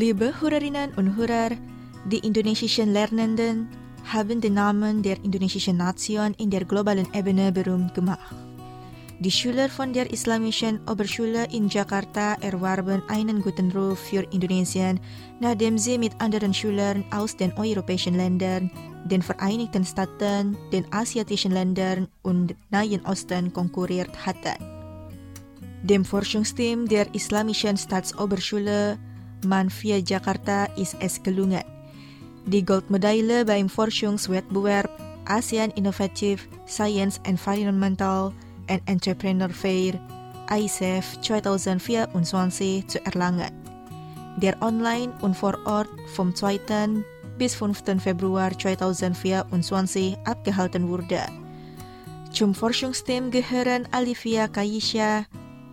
Liebe Hörerinnen und Hörer, die indonesischen Lernenden haben den Namen der indonesischen Nation in der globalen Ebene berühmt gemacht. Die Schüler von der Islamischen Oberschule in Jakarta erwarben einen guten Ruf für Indonesien, nachdem sie mit anderen Schülern aus den europäischen Ländern, den Vereinigten Staaten, den asiatischen Ländern und Nahen Osten konkurriert hatten. Dem Forschungsteam der Islamischen Staatsoberschule MAN 4 Jakarta ist es gelungen, die Goldmedaille beim Forschungswettbewerb ASEAN Innovative Science Environmental and Entrepreneur Fair ISEF 2024 zu erlangen, der online und vor Ort vom 2. bis 5. Februar 2024 abgehalten wurde. Zum Forschungsteam gehören Alifia Kayisha,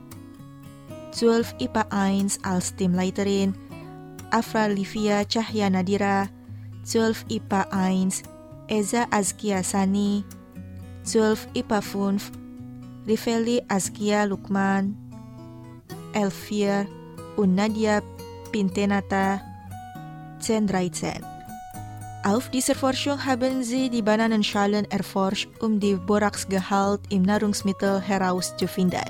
12 IPA 1 als Teamleiterin, Afra Livia Cahya Nadira, 12 IPA 1, Eza Azkia Sani, 12 IPA 5, Rifeli Azkia Lukman, Elvir und Nadia Pintenata 10-13. Auf dieser Forschung haben sie die Bananenschalen erforscht, um die Boraxgehalt im Nahrungsmittel herauszufinden.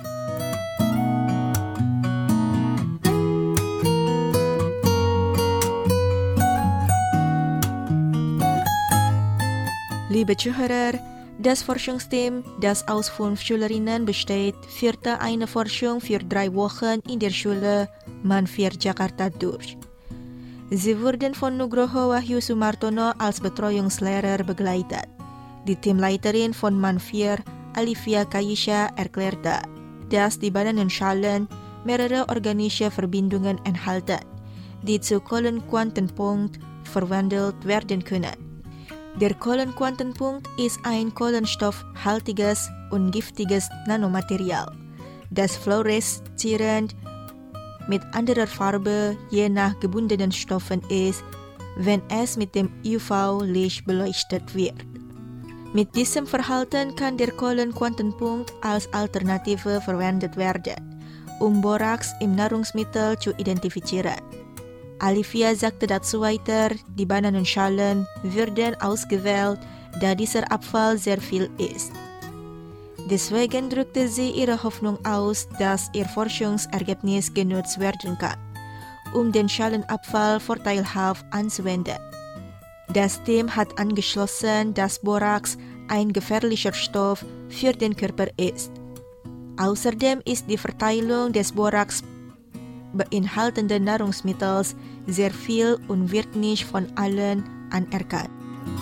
Liebe Zuhörer, das Forschungsteam, das aus 5 Schülerinnen besteht, führte eine Forschung für 3 Wochen in der Schule MAN 4 Jakarta durch. Sie wurden von Nugroho Wahyu Sumartono als Betreuungslehrer begleitet. Die Teamleiterin von MAN 4, Alifia Kayisha, erklärte, dass die Bananenschalen mehrere organische Verbindungen enthalten, die zu Kohlenquantenpunkt verwandelt werden können. Der Kohlenquantenpunkt ist ein kohlenstoffhaltiges und giftiges Nanomaterial, das fluoreszierend mit anderer Farbe je nach gebundenen Stoffen ist, wenn es mit dem UV-Licht beleuchtet wird. Mit diesem Verhalten kann der Kohlenquantenpunkt als Alternative verwendet werden, um Borax im Nahrungsmittel zu identifizieren. Alifia sagte dazu weiter, die Bananenschalen würden ausgewählt, da dieser Abfall sehr viel ist. Deswegen drückte sie ihre Hoffnung aus, dass ihr Forschungsergebnis genutzt werden kann, um den Schalenabfall vorteilhaft anzuwenden. Das Team hat angeschlossen, dass Borax ein gefährlicher Stoff für den Körper ist. Außerdem ist die Verteilung des Borax beinhaltenden Nahrungsmittels sehr viel und wird nicht von allen anerkannt.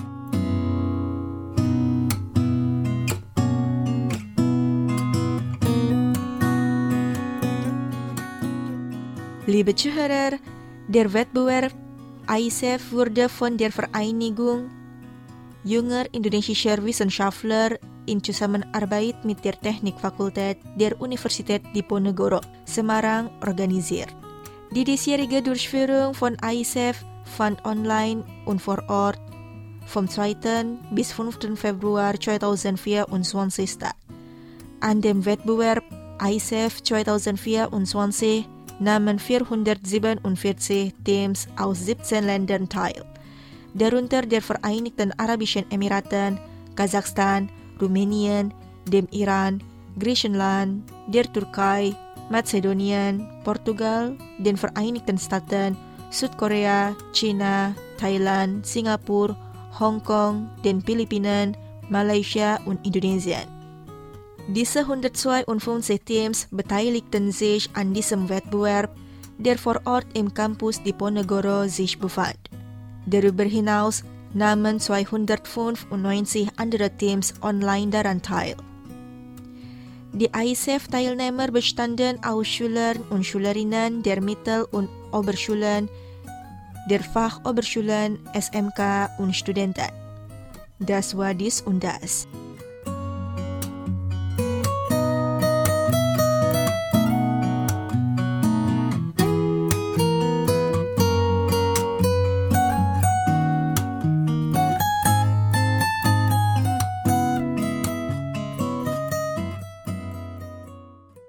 Liebe Zuhörer, der Wettbewerb ISEF wurde von der Vereinigung junger indonesischer Wissenschaftler in Zusammenarbeit mit der Technikfakultät der Universität Diponegoro, Semarang organisiert. Die diesjährige Durchführung von ISEF fand online und vor Ort vom 2. bis 5. Februar 2024 statt. An dem Wettbewerb ISEF 2024 nahmen 447 Teams aus 17 Ländern teil, darunter der Vereinigten Arabischen Emiraten, Kasachstan, Rumänien, dem Iran, Griechenland, der Türkei, Mazedonien, Portugal, den Vereinigten Staaten, Südkorea, China, Thailand, Singapur, Hongkong, den Philippinen, Malaysia und Indonesien. Diese 152 Teams beteiligten sich an diesem Wettbewerb, der vor Ort im Campus Diponegoro sich befand. Darüber hinaus nahmen 295 andere Teams online daran teil. Die ISEF-Teilnehmer bestanden aus Schülern und Schülerinnen der Mittel- und Oberschulen, der Fachoberschulen, SMK und Studenten. Das war dies und das.